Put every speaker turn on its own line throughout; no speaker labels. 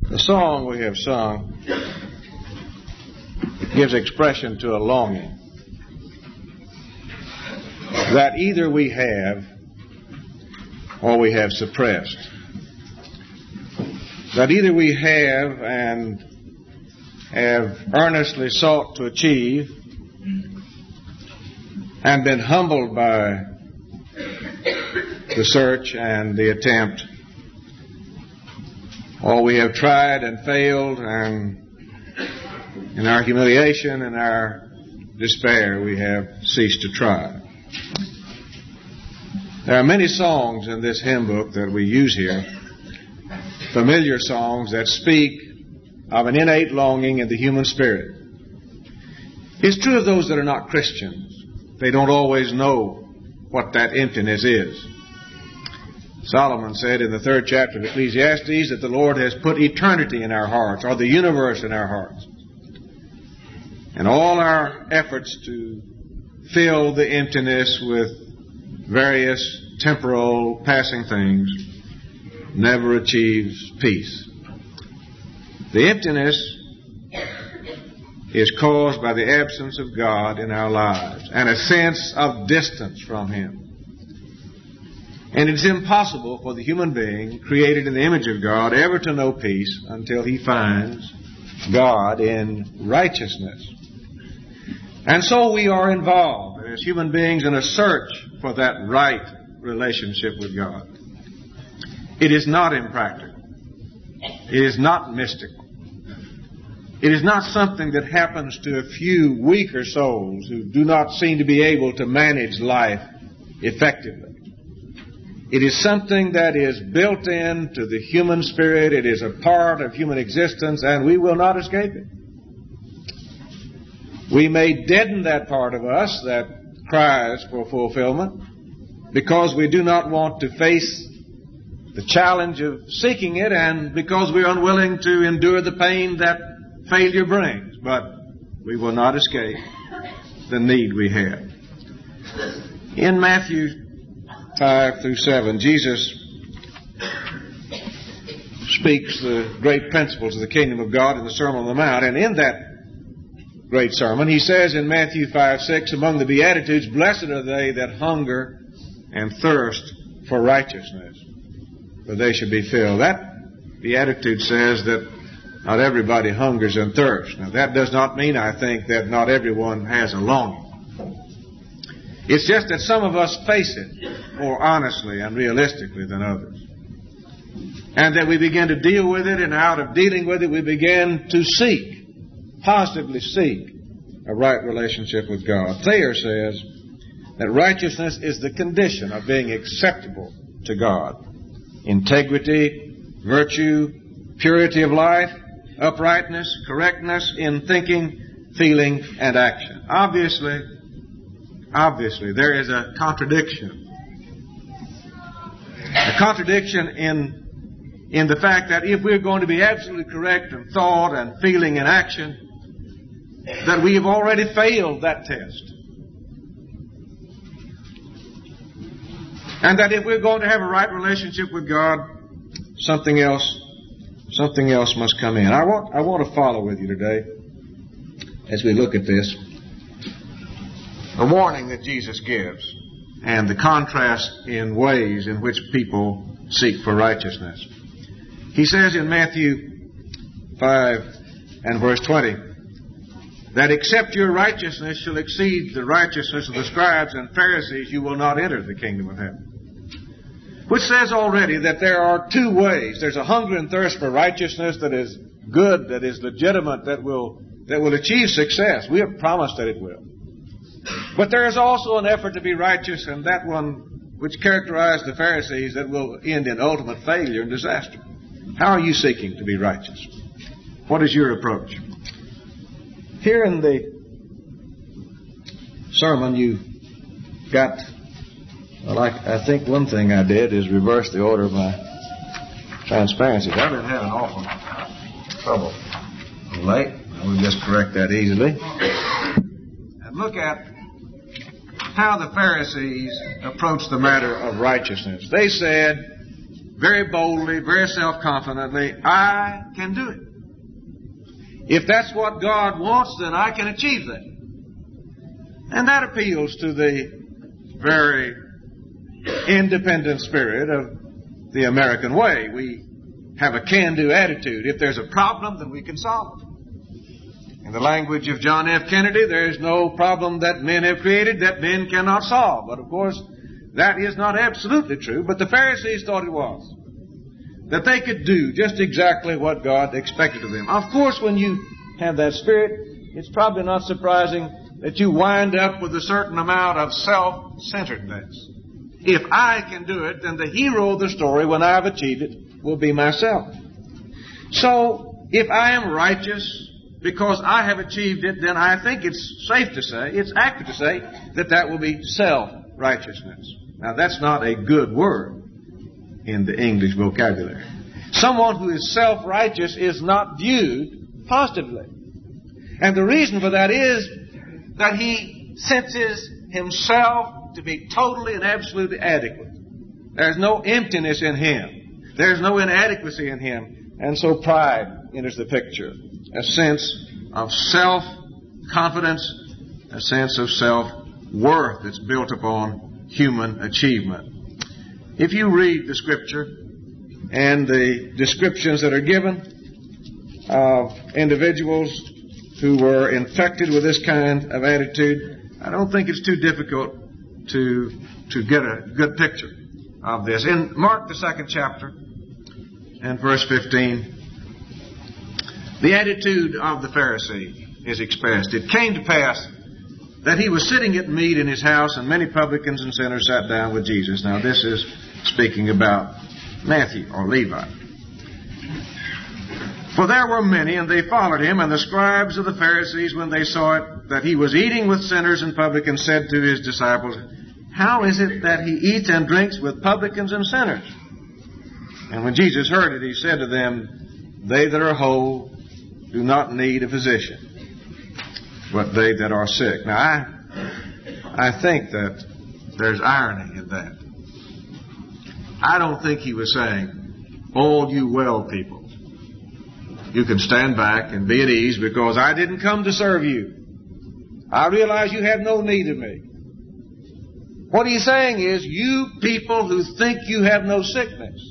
The song we have sung gives expression to a longing that either we have or we have suppressed. That either we have and have earnestly sought to achieve and been humbled by the search and the attempt, or we have tried and failed, and in our humiliation and our despair we have ceased to try. There are many songs in this hymn book that we use here, familiar songs that speak of an innate longing in the human spirit. It's true of those that are not Christians. They don't always know what that emptiness is. Solomon said in the 3rd chapter of Ecclesiastes that the Lord has put eternity in our hearts, or the universe in our hearts. And all our efforts to fill the emptiness with various temporal passing things never achieves peace. The emptiness is caused by the absence of God in our lives and a sense of distance from Him. And it's impossible for the human being created in the image of God ever to know peace until he finds God in righteousness. And so we are involved as human beings in a search for that right relationship with God. It is not impractical. It is not mystical. It is not something that happens to a few weaker souls who do not seem to be able to manage life effectively. It is something that is built into the human spirit. It is a part of human existence, and we will not escape it. We may deaden that part of us that cries for fulfillment because we do not want to face the challenge of seeking it, and because we are unwilling to endure the pain that failure brings. But we will not escape the need we have. In Matthew 5 through 7, Jesus speaks the great principles of the kingdom of God in the Sermon on the Mount. And in that great sermon, he says in Matthew 5:6, among the Beatitudes, blessed are they that hunger and thirst for righteousness, for they shall be filled. That Beatitude says that not everybody hungers and thirsts. Now, that does not mean, I think, that not everyone has a longing. It's just that some of us face it more honestly and realistically than others. And that we begin to deal with it, and out of dealing with it, we begin to seek, positively seek, a right relationship with God. Thayer says that righteousness is the condition of being acceptable to God. Integrity, virtue, purity of life, uprightness, correctness in thinking, feeling, and action. Obviously, there is a contradiction. A contradiction in the fact that if we're going to be absolutely correct in thought and feeling and action, that we have already failed that test. And that if we're going to have a right relationship with God, something else must come in. I want to follow with you today as we look at this. A warning that Jesus gives and the contrast in ways in which people seek for righteousness. He says in Matthew 5 and verse 20 that except your righteousness shall exceed the righteousness of the scribes and Pharisees, you will not enter the kingdom of heaven. Which says already that there are two ways. There's a hunger and thirst for righteousness that is good, that is legitimate, that will achieve success. We have promised that it will. But there is also an effort to be righteous, and that one which characterized the Pharisees, that will end in ultimate failure and disaster. How are you seeking to be righteous? What is your approach? Here in the sermon you got, I think one thing I did is reverse the order of my transparencies. I've been having awful trouble late. We'll just correct that easily. And look at how the Pharisees approached the matter of righteousness. They said very boldly, very self-confidently, I can do it. If that's what God wants, then I can achieve that. And that appeals to the very independent spirit of the American way. We have a can-do attitude. If there's a problem, then we can solve it. In the language of John F. Kennedy, there is no problem that men have created that men cannot solve. But of course, that is not absolutely true. But the Pharisees thought it was. That they could do just exactly what God expected of them. Of course, when you have that spirit, it's probably not surprising that you wind up with a certain amount of self-centeredness. If I can do it, then the hero of the story, when I've achieved it, will be myself. So, if I am righteous because I have achieved it, then I think it's safe to say, it's accurate to say, that that will be self-righteousness. Now, that's not a good word in the English vocabulary. Someone who is self-righteous is not viewed positively. And the reason for that is that he senses himself to be totally and absolutely adequate. There's no emptiness in him. There's no inadequacy in him. And so pride enters the picture. A sense of self-confidence, a sense of self-worth that's built upon human achievement. If you read the Scripture and the descriptions that are given of individuals who were infected with this kind of attitude, I don't think it's too difficult to get a good picture of this. In Mark, the 2nd chapter, and verse 15, the attitude of the Pharisee is expressed. It came to pass that he was sitting at meat in his house, and many publicans and sinners sat down with Jesus. Now, this is speaking about Matthew or Levi. For there were many, and they followed him, and the scribes of the Pharisees, when they saw it, that he was eating with sinners and publicans, said to his disciples, How is it that he eats and drinks with publicans and sinners? And when Jesus heard it, he said to them, They that are whole do not need a physician, but they that are sick. Now, I think that there's irony in that. I don't think he was saying, all you well people, you can stand back and be at ease because I didn't come to serve you. I realize you have no need of me. What he's saying is, you people who think you have no sickness,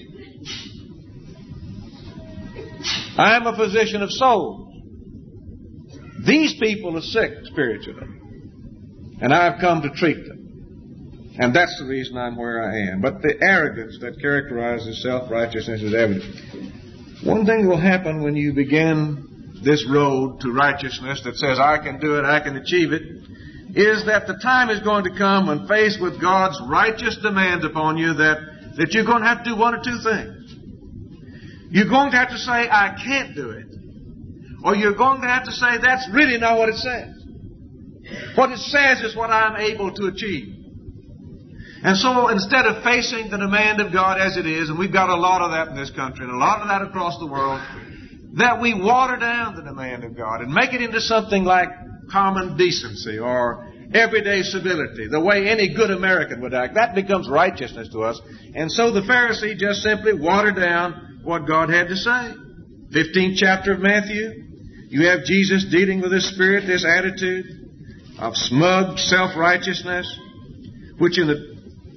I'm a physician of souls. These people are sick spiritually, and I've come to treat them. And that's the reason I'm where I am. But the arrogance that characterizes self-righteousness is evident. One thing will happen when you begin this road to righteousness that says, I can do it, I can achieve it, is that the time is going to come when faced with God's righteous demand upon you that you're going to have to do one or two things. You're going to have to say, I can't do it. Or you're going to have to say, that's really not what it says. What it says is what I'm able to achieve. And so instead of facing the demand of God as it is, and we've got a lot of that in this country and a lot of that across the world, that we water down the demand of God and make it into something like common decency or everyday civility, the way any good American would act. That becomes righteousness to us. And so the Pharisee just simply watered down what God had to say. 15th chapter of Matthew, you have Jesus dealing with this spirit, this attitude of smug self-righteousness, which in the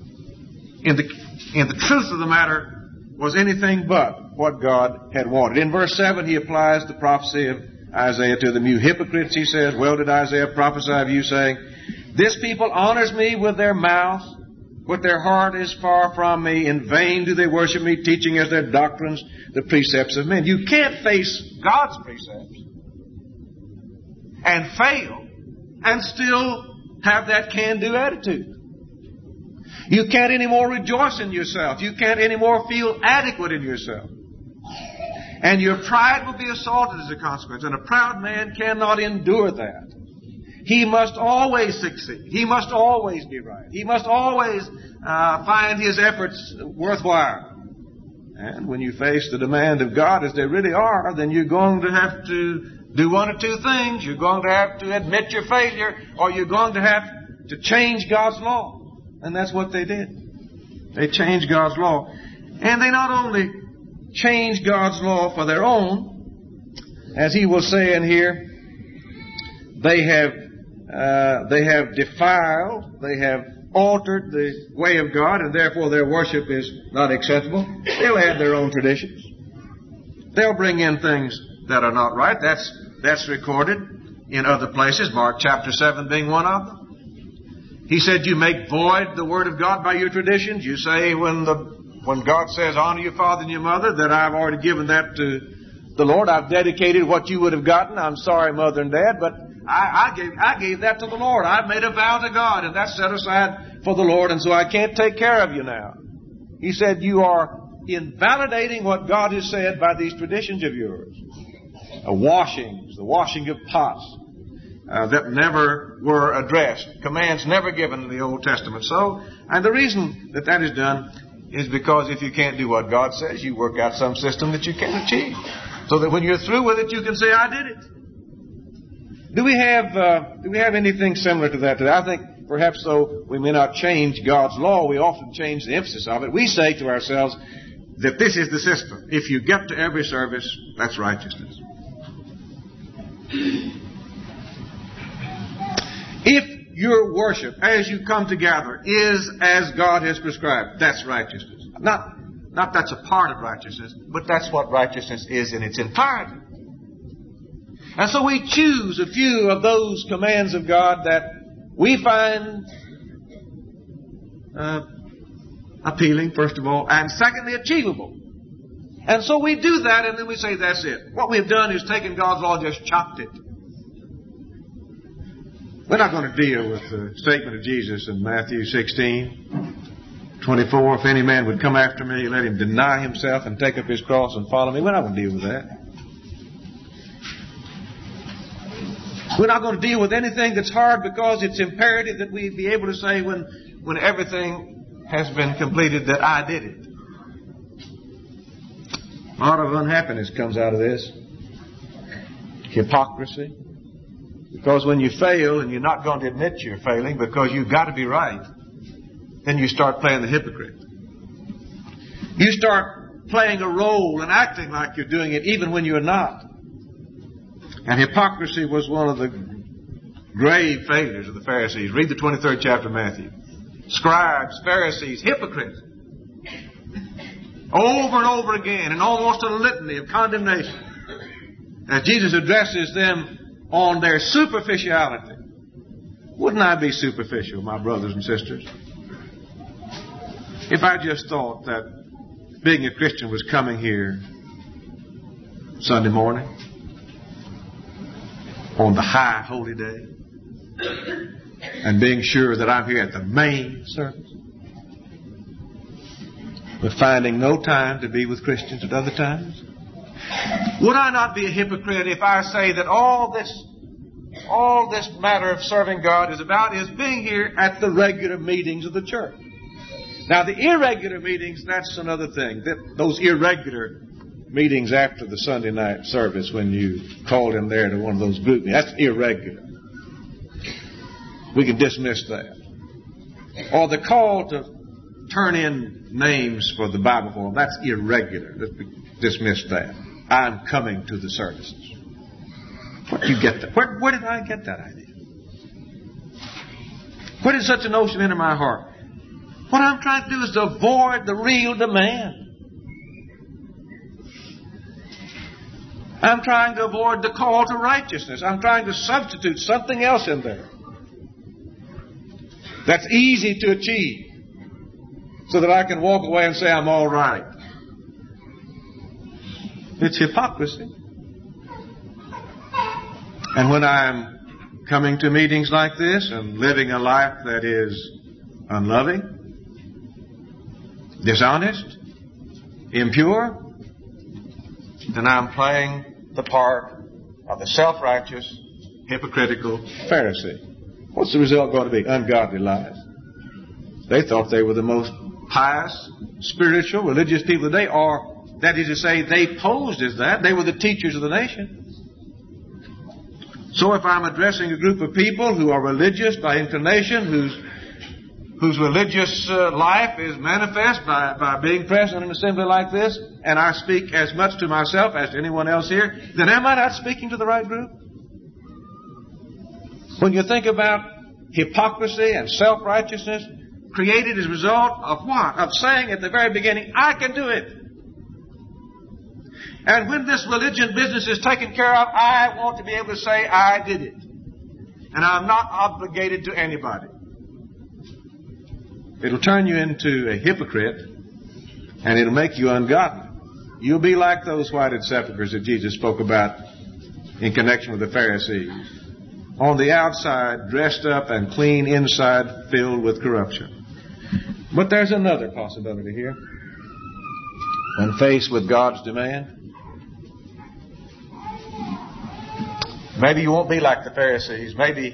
truth of the matter was anything but what God had wanted. In verse 7, he applies the prophecy of Isaiah to them. You hypocrites, he says, well did Isaiah prophesy of you, saying, This people honors me with their mouth, but their heart is far from me. In vain do they worship me, teaching as their doctrines the precepts of men. You can't face God's precepts and fail and still have that can-do attitude. You can't anymore rejoice in yourself. You can't anymore feel adequate in yourself. And your pride will be assaulted as a consequence. And a proud man cannot endure that. He must always succeed. He must always be right. He must always find his efforts worthwhile. And when you face the demand of God as they really are, then you're going to have to do one or two things. You're going to have to admit your failure, or you're going to have to change God's law. And that's what they did. They changed God's law. And they not only change God's law for their own, as he will say in here, they have defiled, they have altered the way of God, and therefore their worship is not acceptable. They'll add their own traditions. They'll bring in things that are not right. That's recorded in other places, Mark chapter 7 being one of them. He said, you make void the word of God by your traditions. You say when God says, honor your father and your mother, that I've already given that to the Lord. I've dedicated what you would have gotten. I'm sorry, Mother and Dad, but I gave that to the Lord. I've made a vow to God, and that's set aside for the Lord, and so I can't take care of you now. He said, you are invalidating what God has said by these traditions of yours. Washings, the washing of pots, that never were addressed. Commands never given in the Old Testament. So, and the reason that is done is because if you can't do what God says, you work out some system that you can't achieve. So that when you're through with it, you can say, I did it. Do we have anything similar to that today? I think perhaps though we may not change God's law, we often change the emphasis of it. We say to ourselves that this is the system. If you get to every service, that's righteousness. If your worship as you come together is as God has prescribed, that's righteousness. Not that's a part of righteousness, but that's what righteousness is in its entirety. And so we choose a few of those commands of God that we find appealing, first of all, and secondly, achievable. And so we do that, and then we say, that's it. What we've done is taken God's law and just chopped it. We're not going to deal with the statement of Jesus in Matthew 16:24. If any man would come after me, let him deny himself and take up his cross and follow me. We're not going to deal with that. We're not going to deal with anything that's hard because it's imperative that we be able to say when everything has been completed that I did it. A lot of unhappiness comes out of this. Hypocrisy. Because when you fail and you're not going to admit you're failing because you've got to be right, then you start playing the hypocrite. You start playing a role and acting like you're doing it even when you're not. And hypocrisy was one of the grave failures of the Pharisees. Read the 23rd chapter of Matthew. Scribes, Pharisees, hypocrites. Over and over again, in almost a litany of condemnation. As Jesus addresses them on their superficiality. Wouldn't I be superficial, my brothers and sisters? If I just thought that being a Christian was coming here Sunday morning, on the high holy day, and being sure that I'm here at the main service, but finding no time to be with Christians at other times? Would I not be a hypocrite if I say that all this matter of serving God is being here at the regular meetings of the church? Now, the irregular meetings, that's another thing. Those irregular meetings after the Sunday night service when you called in there to one of those group meetings, that's irregular. We can dismiss that. Or the call to turn in names for the Bible forum, that's irregular. Let's dismiss that. I'm coming to the services. Where did you get that? Where did I get that idea? Where did such a notion enter my heart? What I'm trying to do is to avoid the real demand. I'm trying to avoid the call to righteousness. I'm trying to substitute something else in there that's easy to achieve so that I can walk away and say I'm all right. It's hypocrisy. And when I'm coming to meetings like this and living a life that is unloving, dishonest, impure, then I'm playing the part of the self-righteous, hypocritical Pharisee. What's the result going to be? Ungodly lives. They thought they were the most pious, spiritual, religious people today, or that is to say, they posed as that. They were the teachers of the nation. So if I'm addressing a group of people who are religious by inclination, whose religious life is manifest by being present in an assembly like this, and I speak as much to myself as to anyone else here, then am I not speaking to the right group? When you think about hypocrisy and self-righteousness created as a result of what? Of saying at the very beginning, I can do it. And when this religion business is taken care of, I want to be able to say I did it. And I'm not obligated to anybody. It'll turn you into a hypocrite, and it'll make you ungodly. You'll be like those whited sepulchres that Jesus spoke about in connection with the Pharisees. On the outside, dressed up and clean, inside filled with corruption. But there's another possibility here. When faced with God's demand, maybe you won't be like the Pharisees. Maybe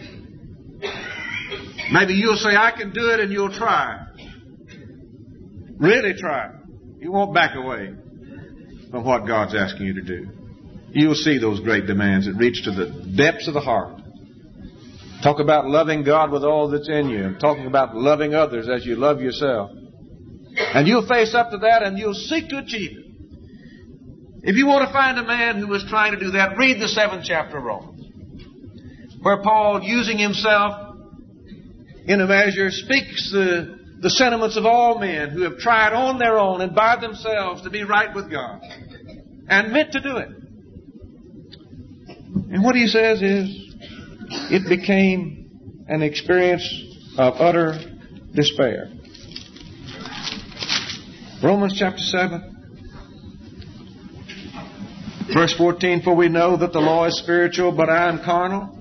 you'll say, I can do it, and you'll try. Really try. You won't back away from what God's asking you to do. You'll see those great demands that reach to the depths of the heart. Talk about loving God with all that's in you, and talking about loving others as you love yourself. And you'll face up to that, and you'll seek to achieve it. If you want to find a man who was trying to do that, read the 7th chapter of Romans, where Paul, using himself in a measure, speaks the sentiments of all men who have tried on their own and by themselves to be right with God and meant to do it. And what he says is, it became an experience of utter despair. Romans chapter 7. Verse 14, for we know that the law is spiritual, but I am carnal.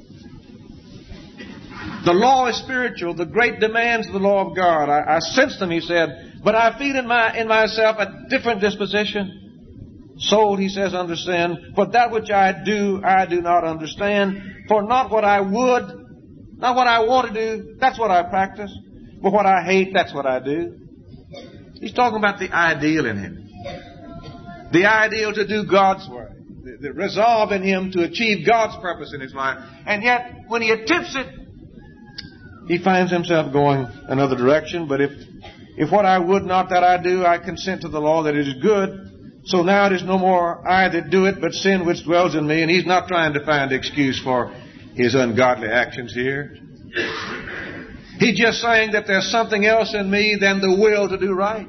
The law is spiritual, the great demands of the law of God. I sense them, he said, but I feel in myself a different disposition. Sold, he says, under sin. For that which I do not understand. For not what I want to do, that's what I practice. But what I hate, that's what I do. He's talking about the ideal in him. The ideal to do God's way. The resolve in him to achieve God's purpose in his life. And yet, when he attempts it, he finds himself going another direction. But if what I would not that I do, I consent to the law that it is good. So now it is no more I that do it, but sin which dwells in me. And he's not trying to find excuse for his ungodly actions here. He's just saying that there's something else in me than the will to do right.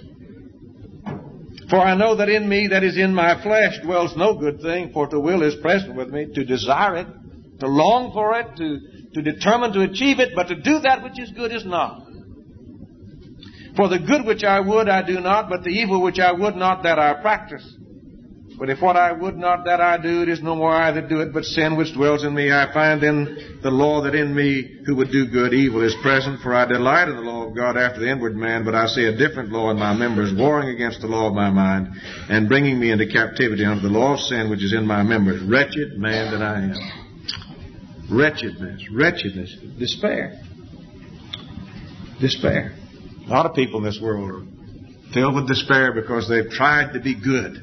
For I know that in me, that is in my flesh, dwells no good thing, for the will is present with me, to desire it, to long for it, to determine to achieve it, but to do that which is good is not. For the good which I would, I do not, but the evil which I would not, that I practice. But if what I would not that I do, it is no more I that do it, but sin which dwells in me. I find in the law that in me, who would do good, evil is present. For I delight in the law of God after the inward man, but I see a different law in my members, warring against the law of my mind, and bringing me into captivity under the law of sin which is in my members. Wretched man that I am. Wretchedness, despair. A lot of people in this world are filled with despair because they've tried to be good.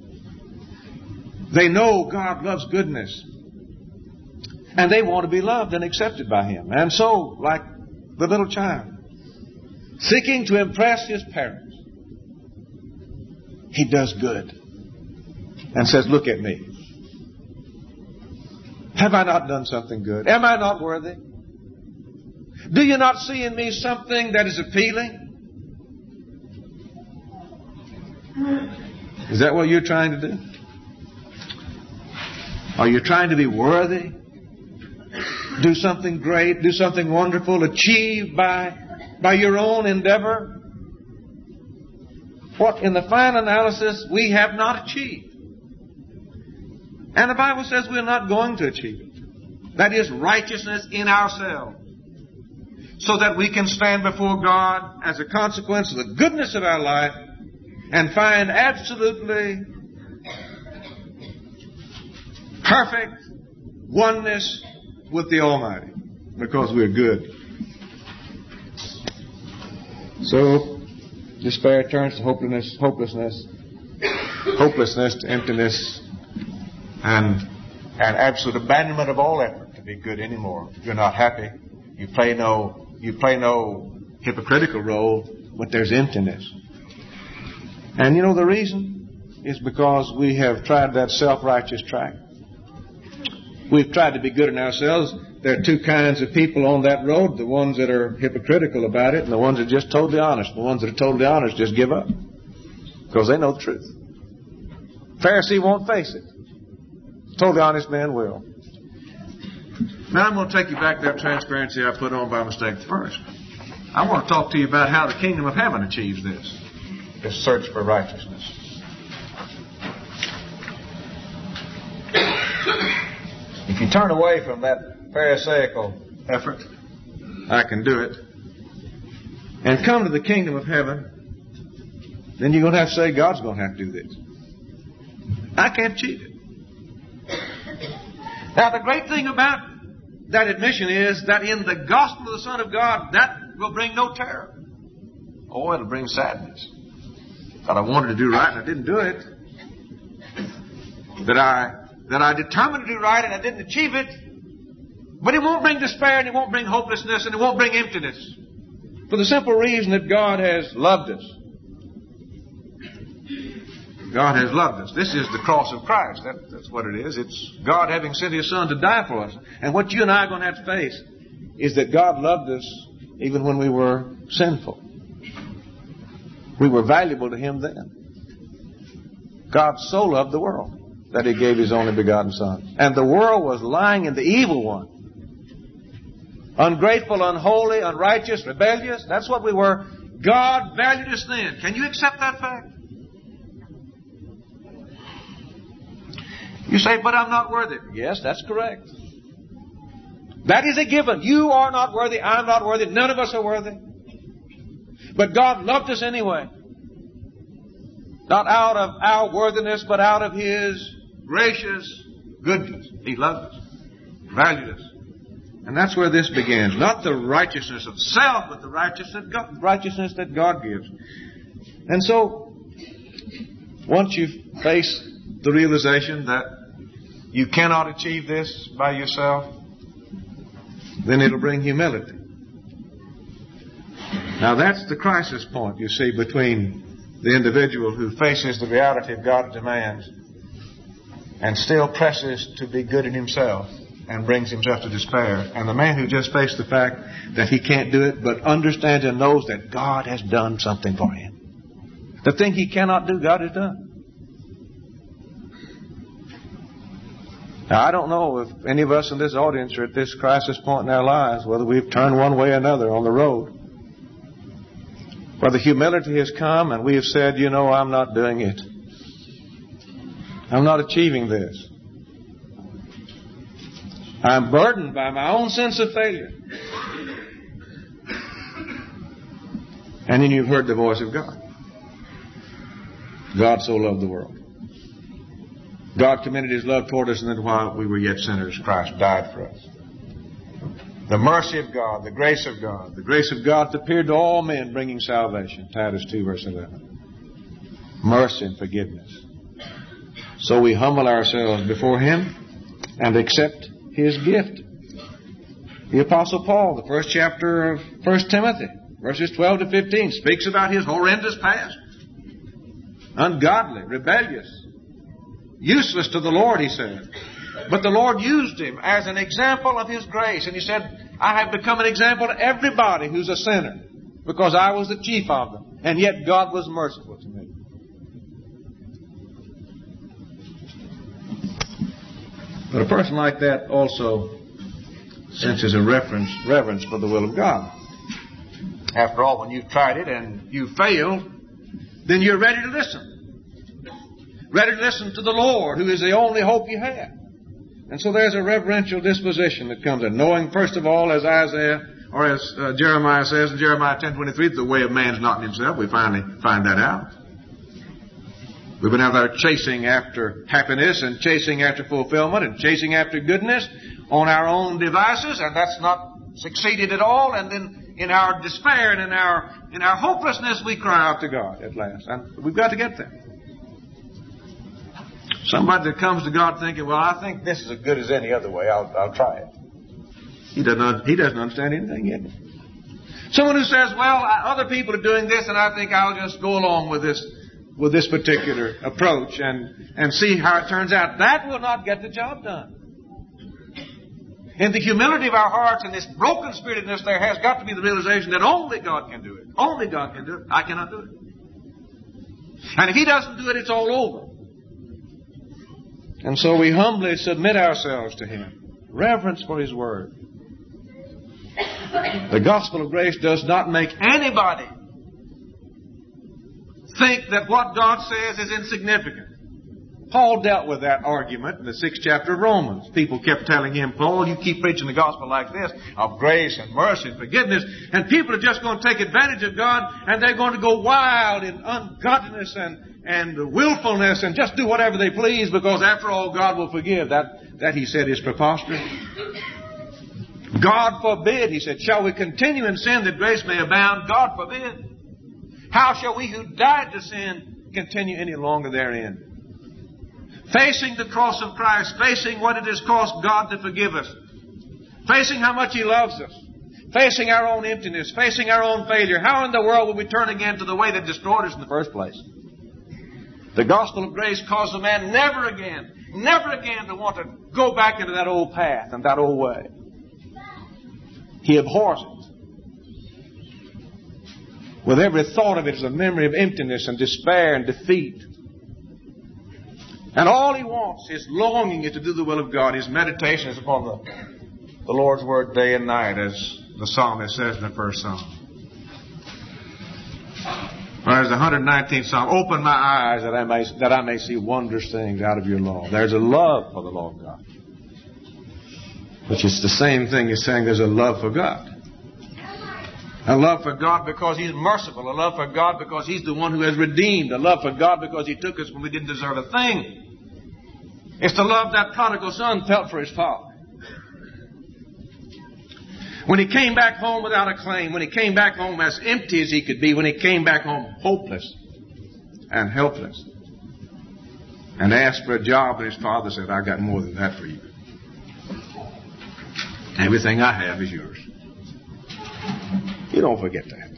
They know God loves goodness. And they want to be loved and accepted by Him. And so, like the little child, seeking to impress his parents, he does good and says, look at me. Have I not done something good? Am I not worthy? Do you not see in me something that is appealing? Is that what you're trying to do? Are you trying to be worthy? Do something great, do something wonderful, achieved by your own endeavor? What, in the final analysis, we have not achieved. And the Bible says we're not going to achieve it. That is righteousness in ourselves. So that we can stand before God as a consequence of the goodness of our life and find absolutely perfect oneness with the Almighty, because we're good. So, despair turns to hopelessness to emptiness, and absolute abandonment of all effort to be good anymore. You're not happy. You play no hypocritical role, but there's emptiness. And you know the reason is because we have tried that self-righteous track. We've tried to be good in ourselves. There are two kinds of people on that road, the ones that are hypocritical about it and the ones that are just totally honest. The ones that are totally honest just give up because they know the truth. Pharisee won't face it. Totally honest man will. Now I'm going to take you back to that transparency I put on by mistake first. I want to talk to you about how the kingdom of heaven achieves this search for righteousness. If you turn away from that Pharisaical effort, I can do it, and come to the kingdom of heaven, then you're going to have to say, God's going to have to do this. I can't achieve it. Now, the great thing about that admission is that in the gospel of the Son of God, that will bring no terror. Oh, it'll bring sadness. That I wanted to do right and I didn't do it. That I determined to do right and I didn't achieve it. But it won't bring despair and it won't bring hopelessness and it won't bring emptiness. For the simple reason that God has loved us. God has loved us. This is the cross of Christ. That's what it is. It's God having sent His Son to die for us. And what you and I are going to have to face is that God loved us even when we were sinful. We were valuable to Him then. God so loved the world that He gave His only begotten Son. And the world was lying in the evil one. Ungrateful, unholy, unrighteous, rebellious. That's what we were. God valued us then. Can you accept that fact? You say, but I'm not worthy. Yes, that's correct. That is a given. You are not worthy. I'm not worthy. None of us are worthy. But God loved us anyway. Not out of our worthiness, but out of His gracious goodness. He loved us. Valued us. And that's where this begins. Not the righteousness of self, but the righteousness that God gives. And so, once you face the realization that you cannot achieve this by yourself, then it'll bring humility. Now that's the crisis point, you see, between the individual who faces the reality of God's demands and still presses to be good in himself and brings himself to despair, and the man who just faced the fact that he can't do it but understands and knows that God has done something for him. The thing he cannot do, God has done. Now, I don't know if any of us in this audience are at this crisis point in our lives, whether we've turned one way or another on the road. Whether humility has come and we have said, you know, I'm not doing it. I'm not achieving this. I'm burdened by my own sense of failure. And then you've heard the voice of God. God so loved the world. God commended His love toward us, and then while we were yet sinners, Christ died for us. The mercy of God, the grace of God. The grace of God that appeared to all men, bringing salvation. Titus 2, verse 11. Mercy and forgiveness. So we humble ourselves before Him and accept His gift. The Apostle Paul, the first chapter of 1 Timothy, verses 12 to 15, speaks about his horrendous past. Ungodly, rebellious, useless to the Lord, he said. But the Lord used him as an example of His grace. And he said, I have become an example to everybody who's a sinner because I was the chief of them. And yet God was merciful to me. But a person like that also senses a reverence for the will of God. After all, when you've tried it and you failed, then you're ready to listen. Ready to listen to the Lord, who is the only hope you have. And so there's a reverential disposition that comes in. Knowing, first of all, as Isaiah, or as Jeremiah says in Jeremiah 10:23, the way of man's not in himself. We finally find that out. We've been out there chasing after happiness and chasing after fulfillment and chasing after goodness on our own devices, and that's not succeeded at all. And then in our despair and in our hopelessness, we cry out to God at last. And we've got to get there. Somebody that comes to God thinking, well, I think this is as good as any other way. I'll try it. He doesn't understand anything in it. Someone who says, well, other people are doing this and I think I'll just go along with this particular approach and see how it turns out. That will not get the job done. In the humility of our hearts and this broken spiritedness, there has got to be the realization that only God can do it. Only God can do it. I cannot do it. And if He doesn't do it, it's all over. And so we humbly submit ourselves to Him. Reverence for His Word. The gospel of grace does not make anybody think that what God says is insignificant. Paul dealt with that argument in the 6th chapter of Romans. People kept telling him, Paul, you keep preaching the gospel like this, of grace and mercy and forgiveness, and people are just going to take advantage of God, and they're going to go wild in ungodliness and willfulness and just do whatever they please, because after all, God will forgive. That he said is preposterous. God forbid, he said, shall we continue in sin that grace may abound? God forbid. How shall we who died to sin continue any longer therein? Facing the cross of Christ, facing what it has cost God to forgive us, facing how much He loves us, facing our own emptiness, facing our own failure, how in the world will we turn again to the way that destroyed us in the first place? The gospel of grace causes a man never again to want to go back into that old path and that old way. He abhors it. With every thought of it is a memory of emptiness and despair and defeat. And all he wants, his longing, is to do the will of God. His meditation is upon the Lord's Word day and night, as the psalmist says in the first psalm. There's the 119th psalm. Open my eyes that I may see wondrous things out of your law. There's a love for the law of God, which is the same thing as saying there's a love for God. A love for God because He's merciful. A love for God because He's the one who has redeemed. A love for God because He took us when we didn't deserve a thing. It's the love that prodigal son felt for his father. When he came back home without a claim, when he came back home as empty as he could be, when he came back home hopeless and helpless, and asked for a job, and his father said, I got more than that for you. Everything I have is yours. You don't forget that.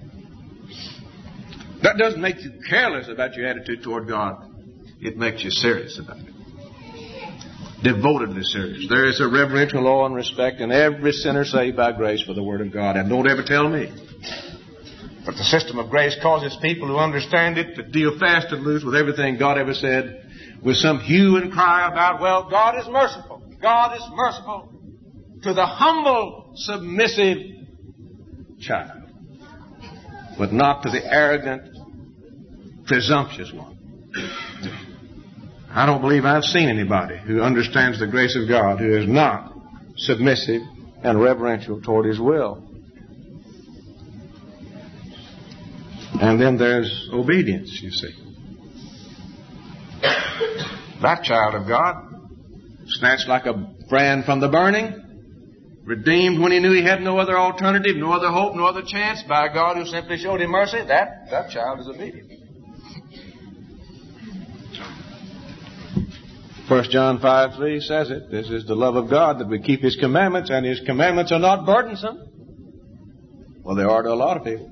That doesn't make you careless about your attitude toward God. It makes you serious about it. Devotedly serious. There is a reverential awe and respect in every sinner saved by grace for the Word of God. And don't ever tell me. But the system of grace causes people who understand it to deal fast and loose with everything God ever said, with some hue and cry about, well, God is merciful. God is merciful to the humble, submissive child, but not to the arrogant, presumptuous one. I don't believe I've seen anybody who understands the grace of God who is not submissive and reverential toward His will. And then there's obedience, you see. That child of God, snatched like a brand from the burning, redeemed when he knew he had no other alternative, no other hope, no other chance, by God who simply showed him mercy, that child is obedient. 1 John 5:3 says it. This is the love of God, that we keep His commandments, and His commandments are not burdensome. Well, they are to a lot of people.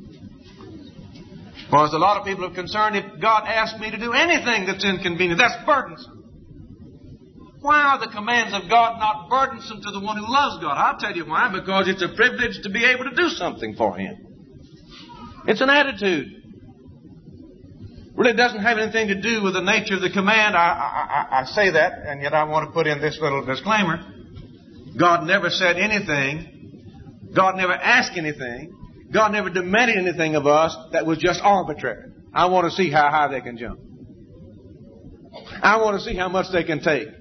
For as a lot of people are concerned, if God asks me to do anything that's inconvenient, that's burdensome. Why are the commands of God not burdensome to the one who loves God? I'll tell you why. Because it's a privilege to be able to do something for Him. It's an attitude. Really doesn't have anything to do with the nature of the command. I say that, and yet I want to put in this little disclaimer. God never said anything. God never asked anything. God never demanded anything of us that was just arbitrary. I want to see how high they can jump. I want to see how much they can take.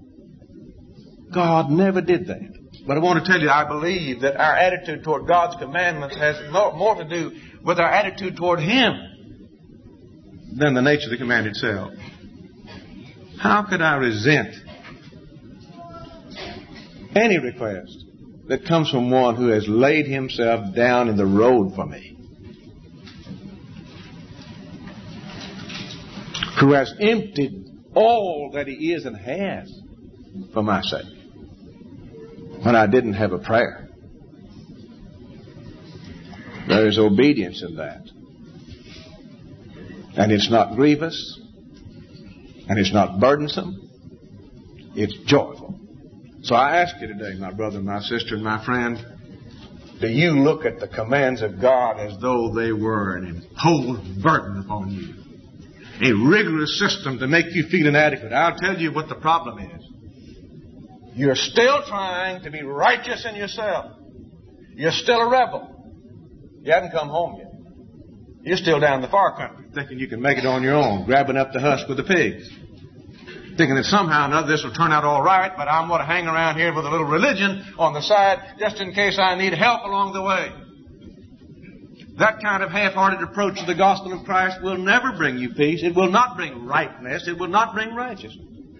God never did that. But I want to tell you, I believe that our attitude toward God's commandments has more to do with our attitude toward Him than the nature of the command itself. How could I resent any request that comes from one who has laid himself down in the road for me? Who has emptied all that He is and has for my sake, when I didn't have a prayer. There is obedience in that. And it's not grievous. And it's not burdensome. It's joyful. So I ask you today, my brother, my sister, and my friend, do you look at the commands of God as though they were an imposed burden upon you? A rigorous system to make you feel inadequate. I'll tell you what the problem is. You're still trying to be righteous in yourself. You're still a rebel. You haven't come home yet. You're still down in the far country, thinking you can make it on your own, grabbing up the husk with the pigs. Thinking that somehow or another this will turn out all right, but I'm going to hang around here with a little religion on the side just in case I need help along the way. That kind of half-hearted approach to the gospel of Christ will never bring you peace. It will not bring rightness. It will not bring righteousness.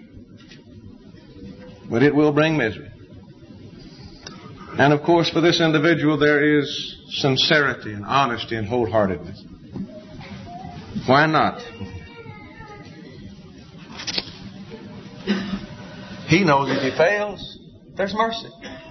But it will bring misery. And of course, for this individual, there is sincerity and honesty and wholeheartedness. Why not? He knows if he fails, there's mercy.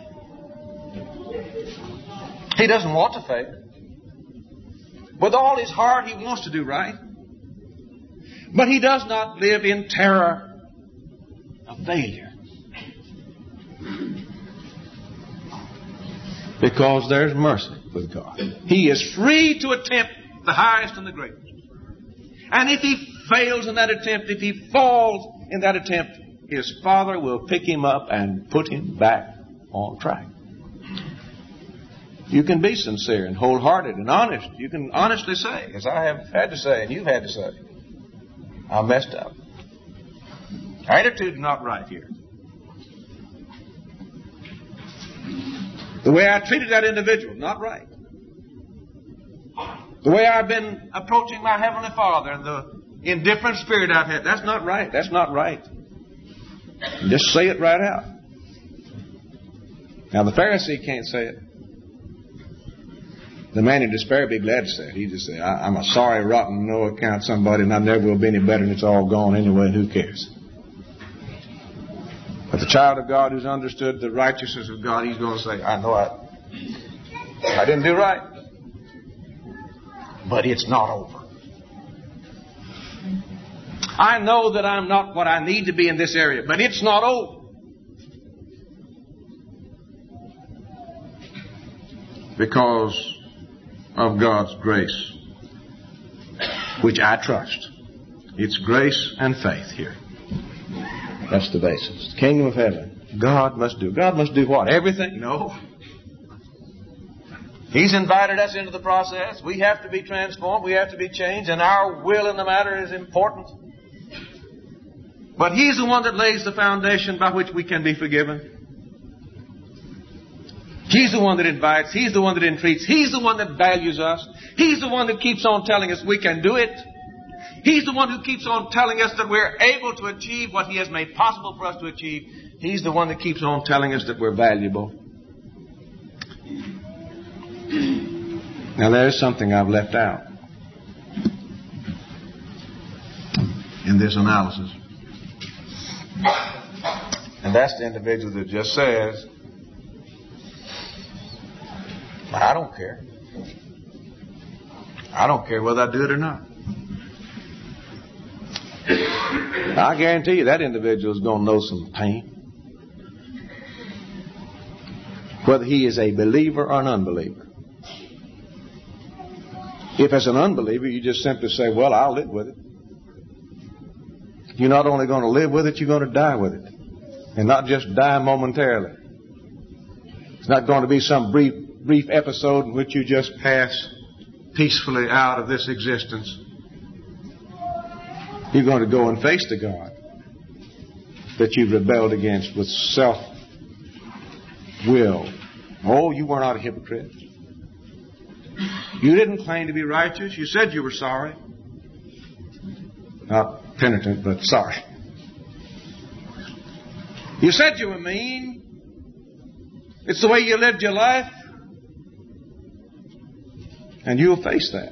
He doesn't want to fail. With all his heart, he wants to do right. But he does not live in terror of failure. Because there's mercy with God. He is free to attempt the highest and the greatest. And if he fails in that attempt, if he falls in that attempt, his Father will pick him up and put him back on track. You can be sincere and wholehearted and honest. You can honestly say, as I have had to say and you've had to say, I messed up. Our attitude's not right here. The way I treated that individual, not right. The way I've been approaching my Heavenly Father and the indifferent spirit I've had, that's not right. That's not right. Just say it right out. Now the Pharisee can't say it. The man in despair would be glad to say it. He'd just say, I'm a sorry, rotten, no account somebody, and I never will be any better, and it's all gone anyway, and who cares? But the child of God who's understood the righteousness of God, he's going to say, I know I didn't do right. But it's not over. I know that I'm not what I need to be in this area, but it's not over. Because of God's grace, which I trust. It's grace and faith here. That's the basis. The kingdom of heaven. God must do. God must do what? Everything? No. He's invited us into the process. We have to be transformed. We have to be changed. And our will in the matter is important. But He's the one that lays the foundation by which we can be forgiven. He's the one that invites. He's the one that entreats. He's the one that values us. He's the one that keeps on telling us we can do it. He's the one who keeps on telling us that we're able to achieve what He has made possible for us to achieve. He's the one that keeps on telling us that we're valuable. Now there's something I've left out in this analysis. And that's the individual that just says, I don't care. I don't care whether I do it or not. I guarantee you that individual is going to know some pain. Whether he is a believer or an unbeliever. If as an unbeliever you just simply say, well, I'll live with it. You're not only going to live with it, you're going to die with it. And not just die momentarily. It's not going to be some brief episode in which you just pass peacefully out of this existence. You're going to go and face the God that you've rebelled against with self-will. Oh, you were not a hypocrite. You didn't claim to be righteous. You said you were sorry. Not penitent, but sorry. You said you were mean. It's the way you lived your life. And you'll face that.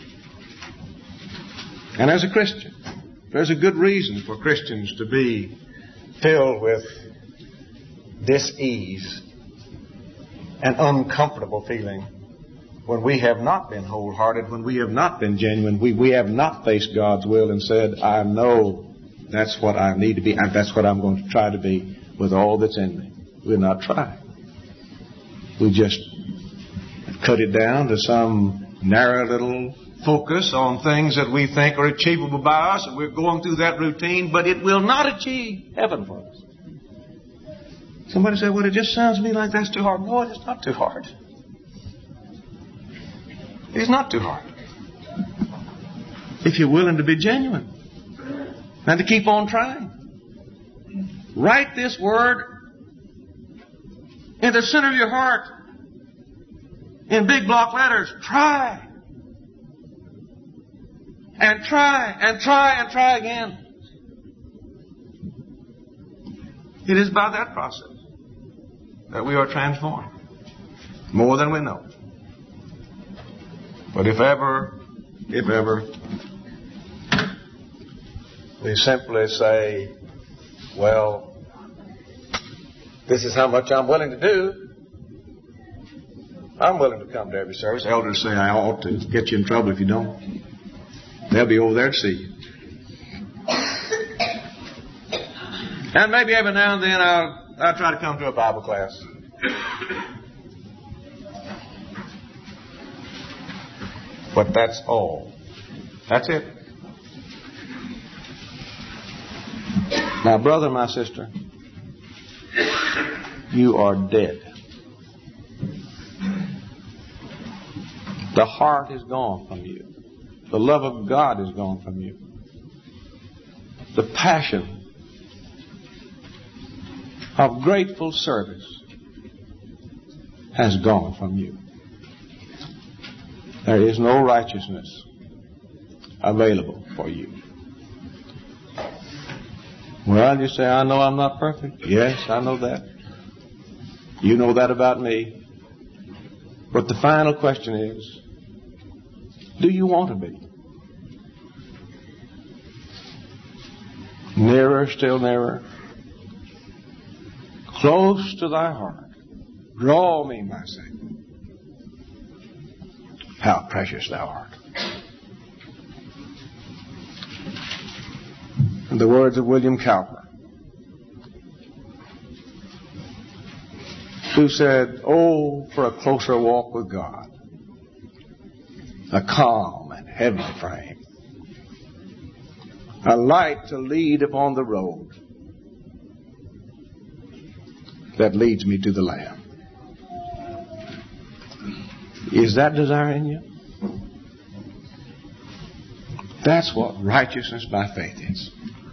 And as a Christian, there's a good reason for Christians to be filled with dis-ease and uncomfortable feeling when we have not been wholehearted, when we have not been genuine, we have not faced God's will and said, I know that's what I need to be, and that's what I'm going to try to be with all that's in me. We're not trying. We just cut it down to some narrow little focus on things that we think are achievable by us, and we're going through that routine, but it will not achieve heaven for us. Somebody said, well, it just sounds to me like that's too hard. No, it's not too hard. It's not too hard. If you're willing to be genuine and to keep on trying. Write this word in the center of your heart in big block letters. Try. And try and try and try again. It is by that process that we are transformed. More than we know. But if ever, we simply say, well, this is how much I'm willing to do. I'm willing to come to every service. Elders say I ought to get you in trouble if you don't. They'll be over there to see you. And maybe every now and then I'll try to come to a Bible class. But that's all. That's it. Now, brother, my sister, you are dead. The heart is gone from you. The love of God is gone from you. The passion of grateful service has gone from you. There is no righteousness available for you. Well, you say, I know I'm not perfect. Yes, I know that. You know that about me. But the final question is, do you want to be? Nearer, still nearer. Close to thy heart. Draw me, my Savior. How precious thou art. In the words of William Cowper, who said, oh, for a closer walk with God, a calm and heavenly frame, a light to lead upon the road that leads me to the Lamb. Is that desire in you? That's what righteousness by faith is.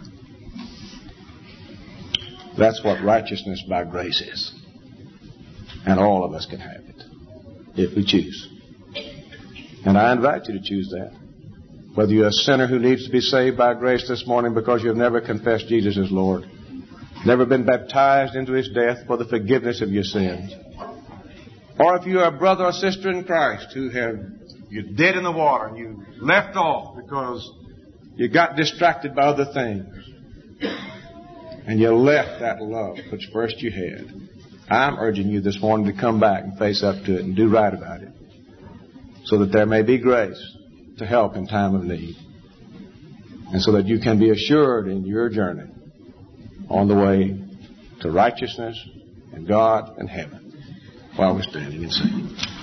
That's what righteousness by grace is. And all of us can have it if we choose. And I invite you to choose that. Whether you're a sinner who needs to be saved by grace this morning because you've never confessed Jesus as Lord, never been baptized into His death for the forgiveness of your sins, or if you're a brother or sister in Christ you're dead in the water and you left off because you got distracted by other things and you left that love which first you had, I'm urging you this morning to come back and face up to it and do right about it so that there may be grace to help in time of need and so that you can be assured in your journey on the way to righteousness and God and heaven while we're standing and singing.